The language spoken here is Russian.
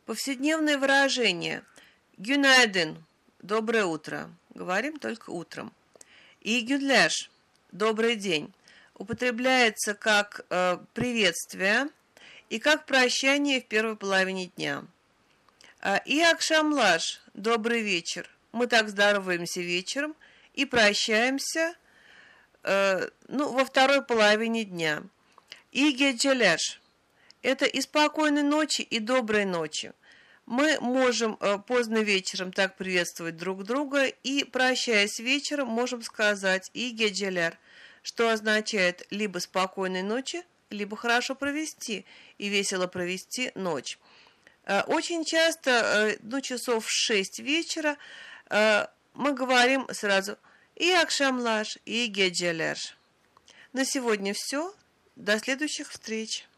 Повседневное выражение «Günaydın» – «доброе утро». Говорим только утром. И «Günler» – «добрый день» употребляется как приветствие и как прощание в первой половине дня. И «Akşamlar» – «добрый вечер». Мы так здороваемся вечером и прощаемся во второй половине дня. И «Geceler» – это и спокойной ночи, и доброй ночи. Мы можем поздно вечером так приветствовать друг друга и, прощаясь вечером, можем сказать «и geceler», что означает либо спокойной ночи, либо хорошо провести и весело провести ночь. Очень часто, часов в 6 вечера, мы говорим сразу «и akşamlar», и geceler. На сегодня все. До следующих встреч.